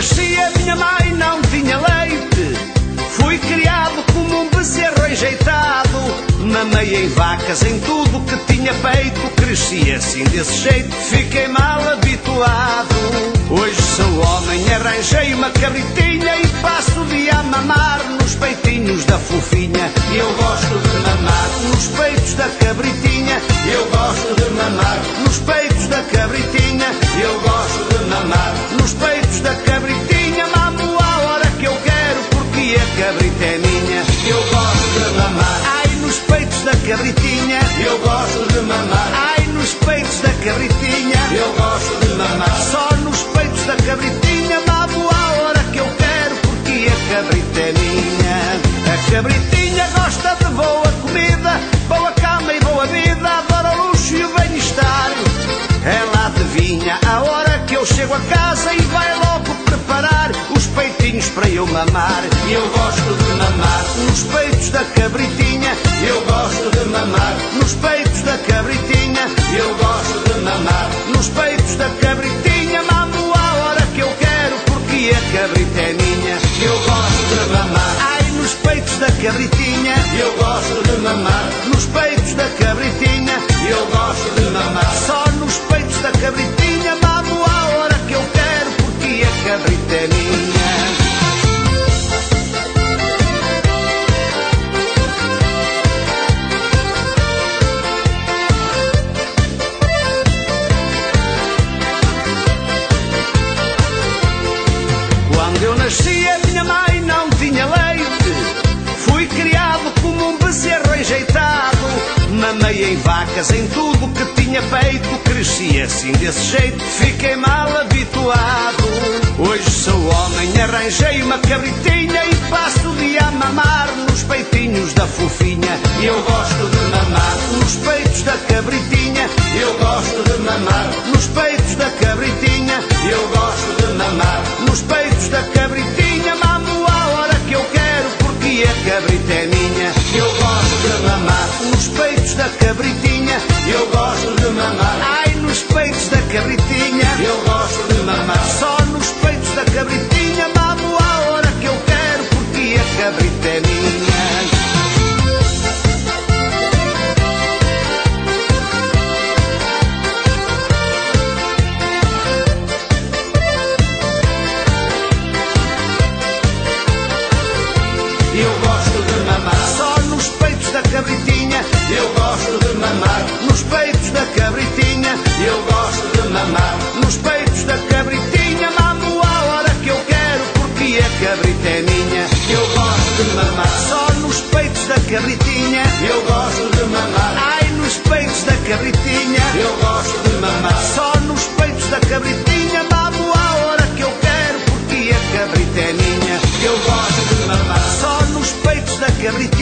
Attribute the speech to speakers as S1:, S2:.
S1: nasci a minha mãe não tinha leite. Fui criado como um bezerro enjeitado. Mamei em vacas, em tudo que tinha peito. Cresci assim desse jeito, fiquei mal habituado. Hoje sou homem, arranjei uma cabritinha e passo o dia a mamar nos peitinhos da fofinha. Eu gosto de mamar nos peitos da cabritinha. Eu gosto de mamar nos peitos da cabritinha. Eu gosto de mamar nos peitos da cabritinha. Mamo a hora que eu quero porque a cabrita é minha. Eu gosto de mamar, ai, nos peitos da cabritinha. Eu gosto de mamar, ai, nos peitos da cabritinha. Eu gosto de mamar, só nos peitos da cabritinha. Mamo a hora que eu quero porque a cabrita é minha. A cabritinha gosta de boa comida, boa cama e boa vida. Adora o luxo e o bem-estar. Ela adivinha a hora que eu chego a casa e vai logo preparar os peitinhos para eu mamar. Eu gosto de mamar nos peitos da cabritinha. Eu gosto de mamar nos peitos da cabritinha. Eu gosto de mamar nos peitos da cabritinha. Mamo a hora que eu quero porque a cabrita é minha. Eu gosto de mamar, ai, nos peitos da cabritinha. Eu gosto de mamar nos peitos da cabritinha. Eu gosto de mamar só nos peitos da cabritinha. Mamo a hora que eu quero porque a cabrita é minha. Quando eu nasci a minha mãe não tinha leite. Fui criado como um bezerro enjeitado. Mamei em vacas, em tudo que tinha peito. Cresci assim desse jeito, fiquei mal habituado. Hoje sou homem, arranjei uma cabritinha e passo o dia a mamar nos peitinhos da fofinha. Eu gosto de mamar nos peitos da cabritinha. Eu gosto de mamar nos peitos da cabritinha. Eu gosto de mamar nos peitos da cabritinha. Mamo a hora que eu quero porque a cabrita é minha. Eu gosto de mamar nos peitos da cabritinha. Eu gosto de mamar, ai, nos peitos da cabritinha. Eu gosto de mamar só nos peitos da cabritinha. Mamo a hora que eu quero porque a cabrita é minha. Eu gosto de mamar só nos peitos da cabritinha. Eu gosto de mamar nos peitos da cabritinha. Eu gosto de mamar nos peitos da cabritinha. Mamo a hora que eu quero porque a cabrita é minha. Eu gosto de mamar só nos peitos da cabritinha. Eu gosto de mamar, ai, nos peitos da cabritinha. Eu gosto de mamar só nos peitos da cabritinha. Mamo a hora que eu quero porque a cabrita é minha. Eu gosto de mamar só nos peitos da cabritinha.